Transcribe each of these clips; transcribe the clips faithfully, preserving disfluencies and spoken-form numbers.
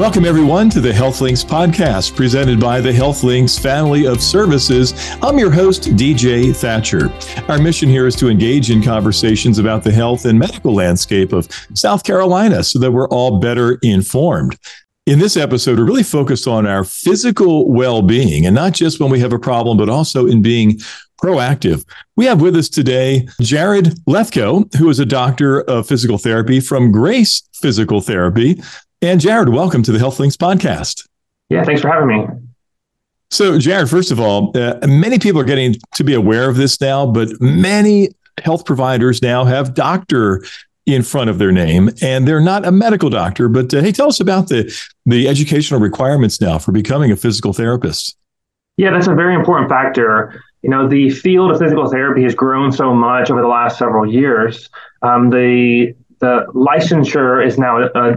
Welcome, everyone, to the HealthLinks podcast presented by the HealthLinks family of services. I'm your host, D J Thatcher. Our mission here is to engage in conversations about the health and medical landscape of South Carolina so that we're all better informed. In this episode, we're really focused on our physical well-being, and not just when we have a problem, but also in being proactive. We have with us today Jared Lethko, who is a doctor of physical therapy from Grace Physical Therapy. And Jared, welcome to the HealthLinks podcast. Yeah, thanks for having me. So, Jared, first of all, uh, many people are getting to be aware of this now, but many health providers now have doctor in front of their name, and they're not a medical doctor. But uh, hey, tell us about the, the educational requirements now for becoming a physical therapist. Yeah, that's a very important factor. You know, the field of physical therapy has grown so much over the last several years. Um, the the licensure is now a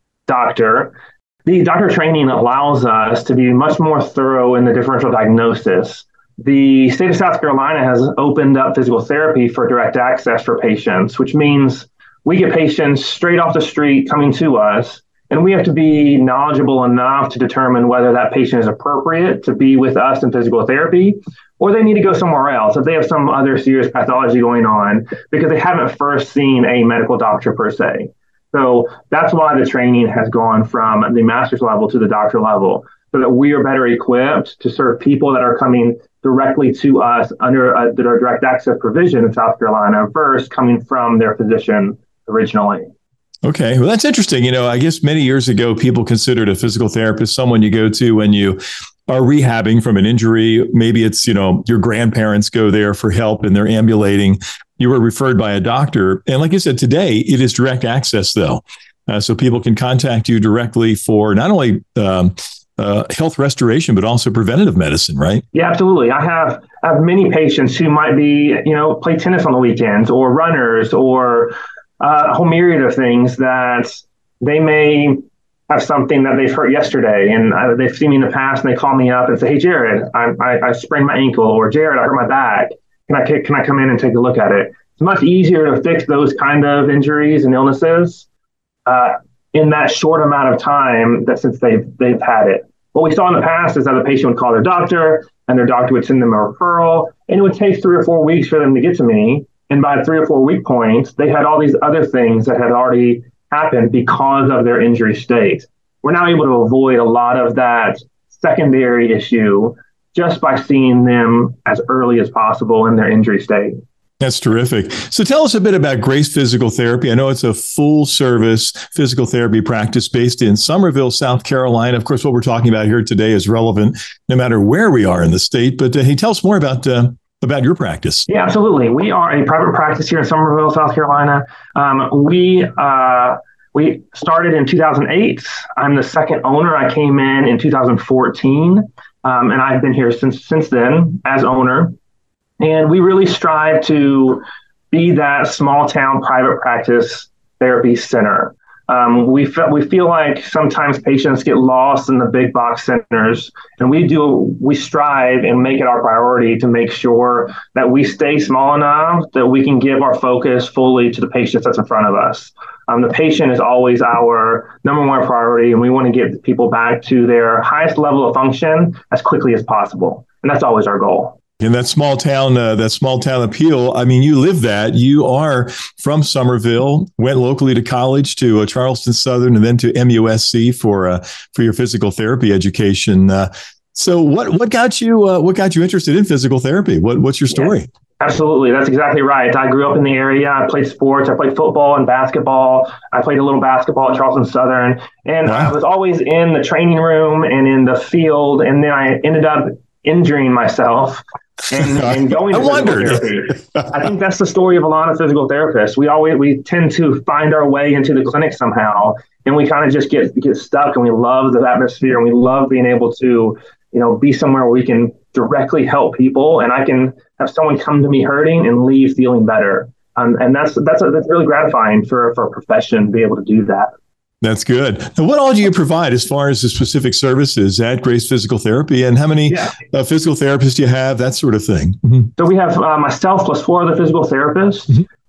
doctor. The doctor training allows us to be much more thorough in the differential diagnosis. The state of South Carolina has opened up physical therapy for direct access for patients, which means we get patients straight off the street coming to us, and we have to be knowledgeable enough to determine whether that patient is appropriate to be with us in physical therapy, or they need to go somewhere else if they have some other serious pathology going on because they haven't first seen a medical doctor per se. So that's why the training has gone from the master's level to the doctor level, so that we are better equipped to serve people that are coming directly to us under a, the direct access provision in South Carolina versus coming from their physician originally. Okay, well, that's interesting. You know, I guess many years ago, people considered a physical therapist someone you go to when you are rehabbing from an injury. Maybe it's, you know, your grandparents go there for help and they're ambulating. You were referred by a doctor. And like I said, today, it is direct access, though. Uh, so people can contact you directly for not only um, uh, health restoration, but also preventative medicine, right? Yeah, absolutely. I have, I have many patients who might be, you know, play tennis on the weekends or runners or uh, a whole myriad of things that they may have something that they've hurt yesterday. And uh, they've seen me in the past and they call me up and say, hey, Jared, I, I, I sprained my ankle, or Jared, I hurt my back. Can I, can I come in and take a look at it? It's much easier to fix those kind of injuries and illnesses uh, in that short amount of time that since they've, they've had it. What we saw in the past is that the patient would call their doctor and their doctor would send them a referral, and it would take three or four weeks for them to get to me. And by the three or four week point, they had all these other things that had already happened because of their injury state. We're now able to avoid a lot of that secondary issue just by seeing them as early as possible in their injury state. That's terrific. So tell us a bit about Grace Physical Therapy. I know it's a full service physical therapy practice based in Summerville, South Carolina. Of course, what we're talking about here today is relevant no matter where we are in the state. But uh, hey, tell us more about uh, about your practice. Yeah, absolutely. We are a private practice here in Summerville, South Carolina. Um, we uh, we started in two thousand eight. I'm the second owner. I came in in two thousand fourteen. Um, and I've been here since since then as owner. And we really strive to be that small town private practice therapy center. Um, we, fe- we feel like sometimes patients get lost in the big box centers, and we do we strive and make it our priority to make sure that we stay small enough that we can give our focus fully to the patients that's in front of us. Um, the patient is always our number one priority, and we want to get people back to their highest level of function as quickly as possible. And that's always our goal. And that small town, uh, that small town appeal, I mean, you live that. You are from Summerville, went locally to college to uh, Charleston Southern and then to M U S C for uh, for your physical therapy education. Uh, so what what got you uh, what got you interested in physical therapy? What what's your story? Yeah. Absolutely. That's exactly right. I grew up in the area. I played sports. I played football and basketball. I played a little basketball at Charleston Southern. And wow. I was always in the training room and in the field. And then I ended up injuring myself and, and going to I physical wondered. therapy. I think that's the story of a lot of physical therapists. We always we tend to find our way into the clinic somehow. And we kind of just get, get stuck, and we love the atmosphere, and we love being able to, you know, be somewhere where we can directly help people, and I can have someone come to me hurting and leave feeling better. Um, and that's that's a, that's really gratifying for, for a profession to be able to do that. That's good. Now, what all do you provide as far as the specific services at Grace Physical Therapy, and how many yeah. uh, physical therapists do you have, that sort of thing? Mm-hmm. So we have uh, myself plus four other physical therapists. Mm-hmm.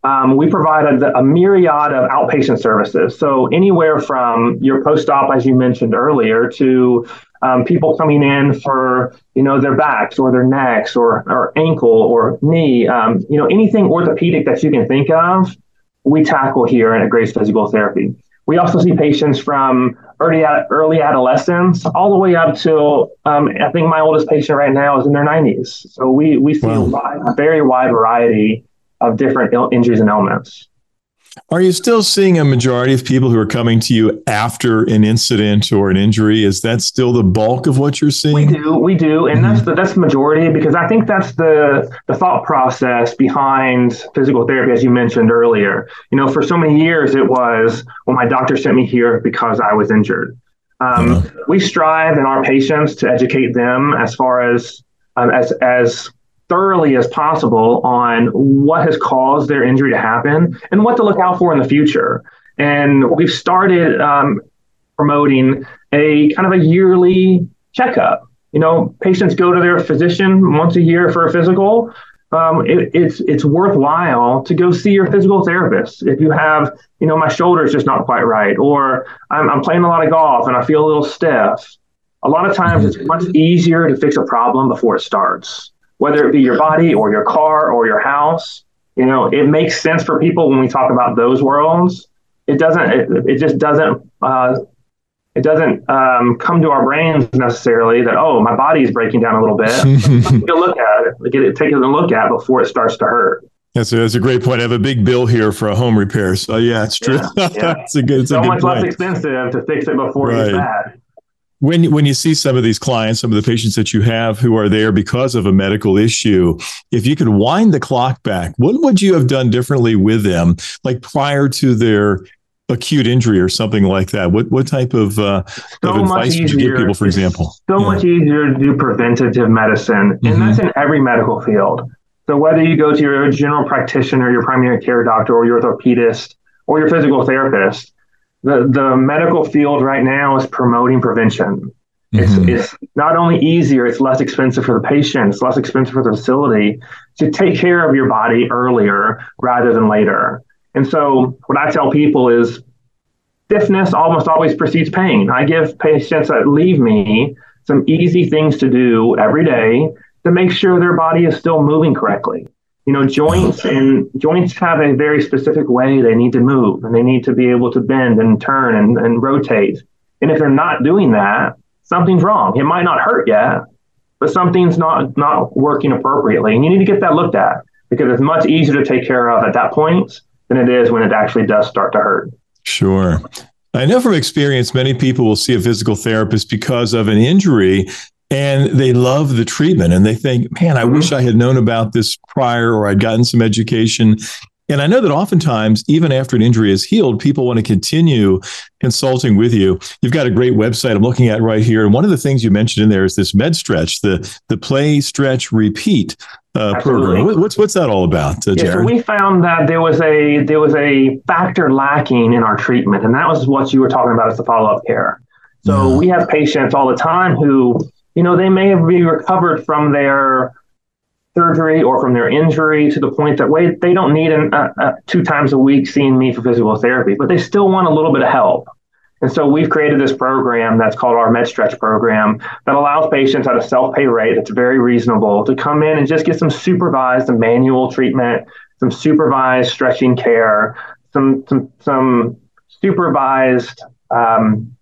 um, we provide a, a myriad of outpatient services. So anywhere from your post-op, as you mentioned earlier, to um, people coming in for, you know, their backs or their necks or, or ankle or knee, um, you know, anything orthopedic that you can think of, we tackle here at Grace Physical Therapy. We also see patients from early early adolescence all the way up to, um, I think my oldest patient right now is in their nineties. So we, we see wow. a, wide, a very wide variety of different Ill- injuries and ailments. Are you still seeing a majority of people who are coming to you after an incident or an injury? Is that still the bulk of what you're seeing? We do, we do, and mm-hmm. that's the that's the majority, because I think that's the the thought process behind physical therapy, as you mentioned earlier. You know, for so many years it was, well, my doctor sent me here because I was injured. Um, yeah. We strive in our patients to educate them as far as um, as as thoroughly as possible on what has caused their injury to happen and what to look out for in the future. And we've started um, promoting a kind of a yearly checkup. You know, patients go to their physician once a year for a physical. Um, it, it's it's worthwhile to go see your physical therapist. If you have, you know, my shoulder is just not quite right, or I'm, I'm playing a lot of golf and I feel a little stiff. A lot of times it's much easier to fix a problem before it starts. Whether it be your body or your car or your house, you know, it makes sense for people when we talk about those worlds. It doesn't, it, it just doesn't, uh, it doesn't um, come to our brains necessarily that, oh, my body is breaking down a little bit. Take a look at it, get it, take a look at it before it starts to hurt. That's a, that's a great point. I have a big bill here for a home repair. So yeah, it's true. Yeah, yeah. it's a good, it's so a good much point. less expensive to fix it before right. it gets bad. When, when you see some of these clients, some of the patients that you have who are there because of a medical issue, if you could wind the clock back, what would you have done differently with them, like prior to their acute injury or something like that? What what type of, uh, so of advice would you give people, for example? So yeah. much easier to do preventative medicine, and mm-hmm. that's in every medical field. So whether you go to your general practitioner, your primary care doctor, or your orthopedist, or your physical therapist, The the medical field right now is promoting prevention. Mm-hmm. It's it's not only easier, it's less expensive for the patient, it's less expensive for the facility to take care of your body earlier rather than later. And so what I tell people is stiffness almost always precedes pain. I give patients that leave me some easy things to do every day to make sure their body is still moving correctly. You know, joints and joints have a very specific way they need to move, and they need to be able to bend and turn and, and rotate. And if they're not doing that, something's wrong. It might not hurt yet, but something's not, not working appropriately. And you need to get that looked at, because it's much easier to take care of at that point than it is when it actually does start to hurt. Sure. I know from experience, many people will see a physical therapist because of an injury, and they love the treatment and they think, man, I wish I had known about this prior, or I'd gotten some education. And I know that oftentimes, even after an injury is healed, people want to continue consulting with you. You've got a great website I'm looking at right here. And one of the things you mentioned in there is this Med Stretch, the, the Play, Stretch, Repeat uh, program. What's what's that all about, uh, Jared? Yeah, so we found that there was a there was a factor lacking in our treatment, and that was what you were talking about as the follow-up care. So yeah. we have patients all the time who, you know, they may have been recovered from their surgery or from their injury to the point that, wait, they don't need an, uh, uh, two times a week seeing me for physical therapy, but they still want a little bit of help. And so we've created this program that's called our Med Stretch program that allows patients at a self-pay rate that's very reasonable to come in and just get some supervised and manual treatment, some supervised stretching care, some some, some supervised um,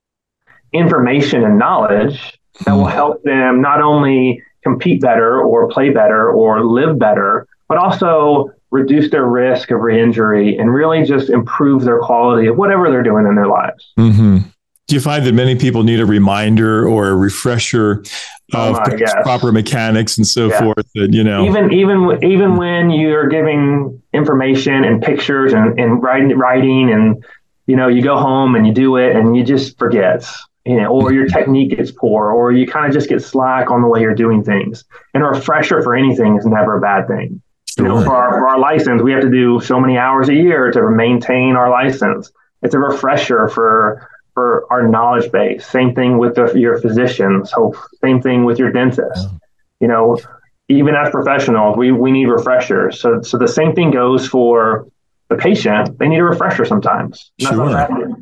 information and knowledge that will help them not only compete better or play better or live better, but also reduce their risk of re-injury and really just improve their quality of whatever they're doing in their lives. Mm-hmm. Do you find that many people need a reminder or a refresher of oh my, yes. proper mechanics and so yeah. forth? That, you know, even even even when you're giving information and pictures and, and writing, writing and, you know, you go home and you do it and you just forget. You know, or your technique gets poor, or you kind of just get slack on the way you're doing things. And a refresher for anything is never a bad thing. Sure. You know, for our, for our license, we have to do so many hours a year to maintain our license. It's a refresher for for our knowledge base. Same thing with the, your physicians. So same thing with your dentist. You know, even as professionals, we, we need refreshers. So, so the same thing goes for the patient. They need a refresher sometimes. And Sure.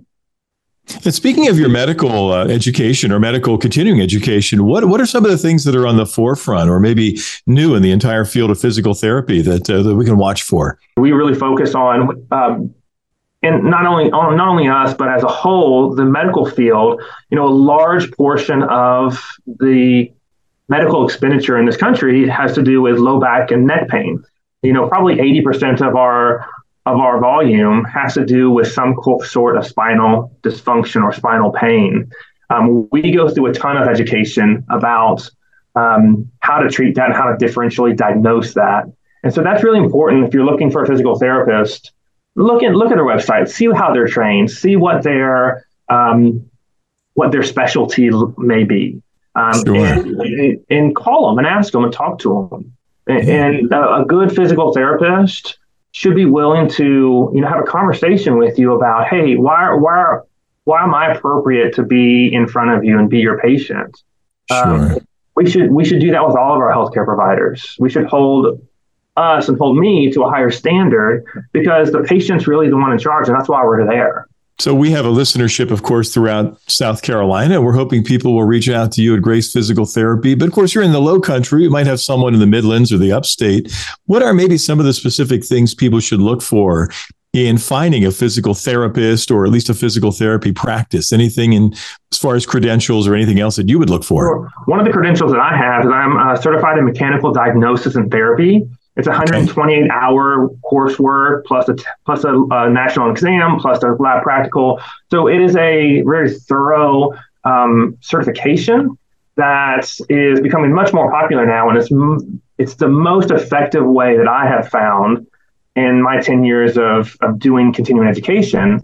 And speaking of your medical uh, education or medical continuing education, what what are some of the things that are on the forefront or maybe new in the entire field of physical therapy that uh, that we can watch for? We really focus on, um, and not only on not only us, but as a whole, the medical field. You know, a large portion of the medical expenditure in this country has to do with low back and neck pain. You know, probably eighty percent of our of our volume has to do with some sort of spinal dysfunction or spinal pain. Um, we go through a ton of education about um, how to treat that and how to differentially diagnose that. And so that's really important. If you're looking for a physical therapist, look at look at their website, see how they're trained, see what their um, what their specialty may be, um, Sure. and, and call them and ask them and talk to them. And, and a, a good physical therapist should be willing to, you know, have a conversation with you about, hey, why, why, why am I appropriate to be in front of you and be your patient? Sure. Um, we should we should do that with all of our healthcare providers. We should hold us and hold me to a higher standard because the patient's really the one in charge, and that's why we're there. So we have a listenership, of course, throughout South Carolina. We're hoping people will reach out to you at Grace Physical Therapy. But of course, you're in the Low Country. You might have someone in the Midlands or the Upstate. What are maybe some of the specific things people should look for in finding a physical therapist or at least a physical therapy practice? Anything in as far as credentials or anything else that you would look for? One of the credentials that I have is I'm uh, certified in mechanical diagnosis and therapy. It's a one hundred twenty-eight hour coursework plus a plus a, a national exam plus a lab practical. So it is a very thorough um, certification that is becoming much more popular now, and it's it's the most effective way that I have found in my ten years of of doing continuing education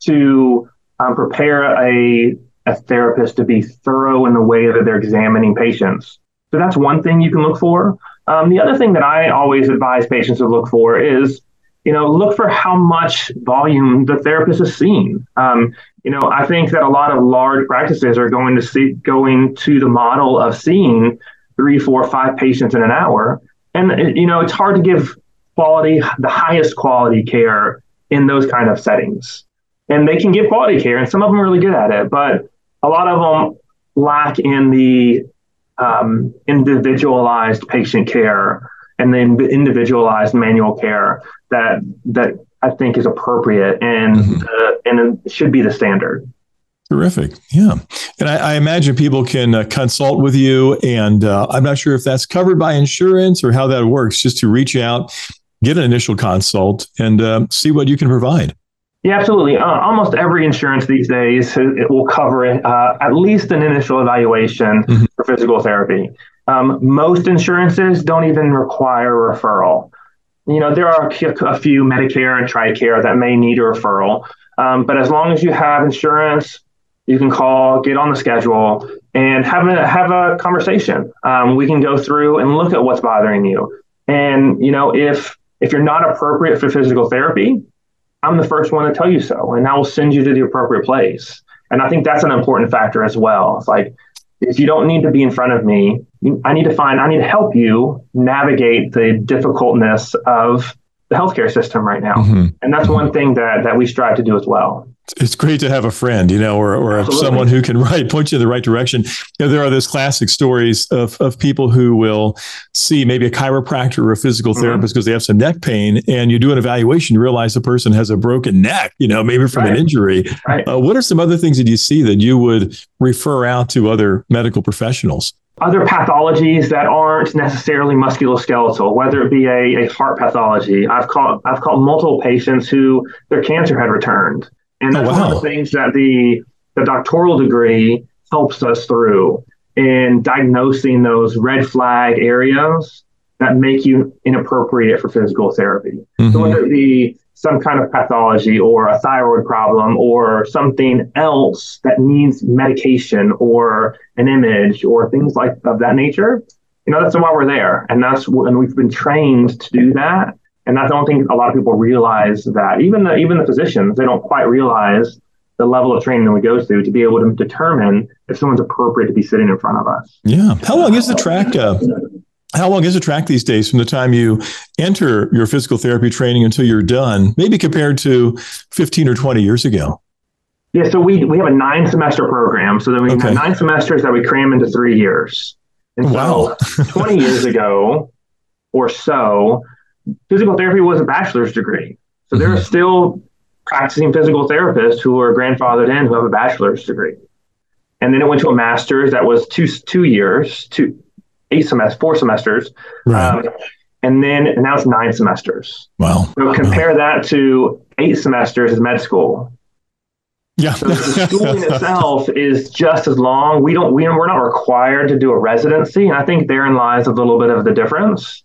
to um, prepare a a therapist to be thorough in the way that they're examining patients. So that's one thing you can look for. Um, the other thing that I always advise patients to look for is, you know, look for how much volume the therapist is seeing. Um, you know, I think that a lot of large practices are going to see going to the model of seeing three, four, five patients in an hour, and it, you know, it's hard to give quality, the highest quality care in those kind of settings. And they can give quality care, and some of them are really good at it, but a lot of them lack in the Um, individualized patient care and then individualized manual care that that I think is appropriate and mm-hmm. uh, and it should be the standard. Terrific. Yeah. And I, I imagine people can uh, consult with you, and uh, I'm not sure if that's covered by insurance or how that works, just to reach out, get an initial consult, and uh, see what you can provide. Yeah, absolutely. Uh, almost every insurance these days, it will cover uh, at least an initial evaluation mm-hmm. for physical therapy. Um, most insurances don't even require a referral. You know, there are a few Medicare and TRICARE that may need a referral. Um, but as long as you have insurance, you can call, get on the schedule, and have a, have a conversation. Um, we can go through and look at what's bothering you. And, you know, if if you're not appropriate for physical therapy, I'm the first one to tell you so, and I will send you to the appropriate place. And I think that's an important factor as well. It's like, if you don't need to be in front of me, I need to find, I need to help you navigate the difficultness of the healthcare system right now. Mm-hmm. And that's one thing that, that we strive to do as well. It's great to have a friend, you know, or, or someone who can right, point you in the right direction. You know, there are those classic stories of, of people who will see maybe a chiropractor or a physical therapist because mm-hmm. they have some neck pain, and you do an evaluation, you realize the person has a broken neck, you know, maybe from right. an injury. Right. Uh, what are some other things that you see that you would refer out to other medical professionals? Other pathologies that aren't necessarily musculoskeletal, whether it be a, a heart pathology. I've caught I've caught multiple patients who their cancer had returned. And that's oh, wow. one of the things that the, the doctoral degree helps us through in diagnosing those red flag areas that make you inappropriate for physical therapy. Mm-hmm. So whether it be some kind of pathology or a thyroid problem or something else that needs medication or an image or things like of that nature, you know, that's why we're there. And that's when we've been trained to do that. And I don't think a lot of people realize that. Even the even the physicians, they don't quite realize the level of training that we go through to be able to determine if someone's appropriate to be sitting in front of us. Yeah. How long is the track? Uh, How long is a track these days from the time you enter your physical therapy training until you're done, maybe compared to fifteen or twenty years ago? Yeah, so we we have a nine semester program. So then we okay. have nine semesters that we cram into three years. And so wow. twenty years ago or so, physical therapy was a bachelor's degree. So there mm-hmm. are still practicing physical therapists who are grandfathered in who have a bachelor's degree. And then it went to a master's that was two two years, two eight semesters, four semesters. Right. Um, and then and now it's nine semesters. Wow. So compare wow. that to eight semesters as med school. Yeah. So the schooling itself is just as long. We don't, we, we're not required to do a residency. And I think therein lies a little bit of the difference.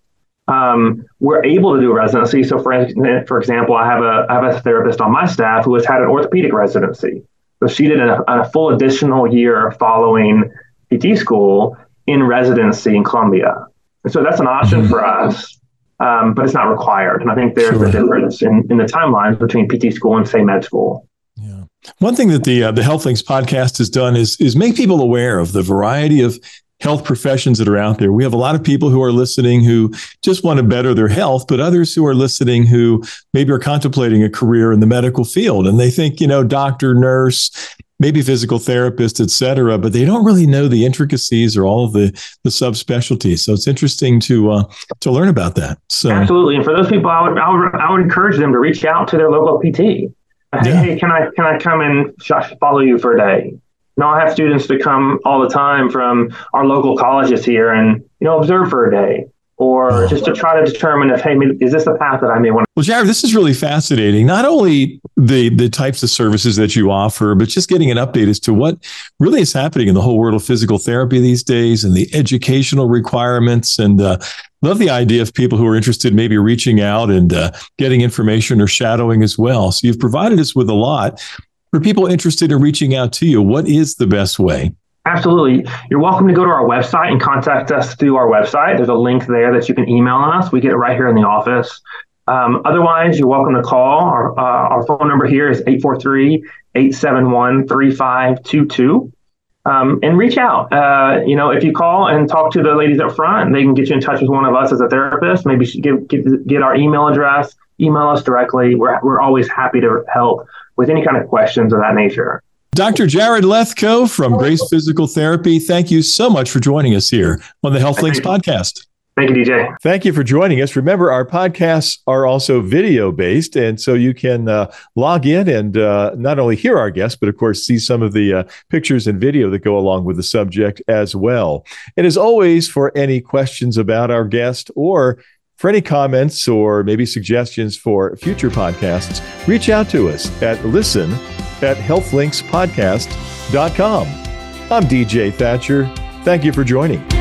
Um, we're able to do a residency. So for, for example, I have a, I have a therapist on my staff who has had an orthopedic residency. So she did a, a full additional year following P T school in residency in Columbia. And so that's an option mm-hmm. for us, um, but it's not required. And I think there's sure. the difference in, in the timelines between P T school and, say, med school. Yeah. One thing that the uh, the HealthLinks podcast has done is is make people aware of the variety of health professions that are out there. We have a lot of people who are listening who just want to better their health, but others who are listening who maybe are contemplating a career in the medical field. And they think, you know, doctor, nurse, maybe physical therapist, et cetera, but they don't really know the intricacies or all of the, the subspecialties. So it's interesting to uh, to learn about that. So absolutely. And for those people, I would, I would, I would encourage them to reach out to their local P T. Hey, yeah. hey, can I can I come and follow you for a day? No, I have students that come all the time from our local colleges here and, you know, observe for a day, or oh. just to try to determine if, hey, is this a path that I may want to. Well, Jared, this is really fascinating. Not only the the types of services that you offer, but just getting an update as to what really is happening in the whole world of physical therapy these days and the educational requirements. And uh, love the idea of people who are interested maybe reaching out and uh, getting information or shadowing as well. So you've provided us with a lot. For people interested in reaching out to you, what is the best way? Absolutely. You're welcome to go to our website and contact us through our website. There's a link there that you can email us. We get it right here in the office. Um, otherwise, you're welcome to call. Our, uh, our phone number here is eight four three, eight seven one, three five two two. Um, and reach out. Uh, you know, if you call and talk to the ladies up front, they can get you in touch with one of us as a therapist. Maybe give, give, get our email address, email us directly. We're, we're always happy to help with any kind of questions of that nature. Doctor Jared Lethko from Grace Physical Therapy, thank you so much for joining us here on the HealthLinks podcast. Thank you, D J. Thank you for joining us. Remember, our podcasts are also video-based, and so you can uh, log in and uh, not only hear our guests, but of course, see some of the uh, pictures and video that go along with the subject as well. And as always, for any questions about our guest or for any comments or maybe suggestions for future podcasts, reach out to us at listen at health links podcast dot com. I'm D J Thatcher. Thank you for joining.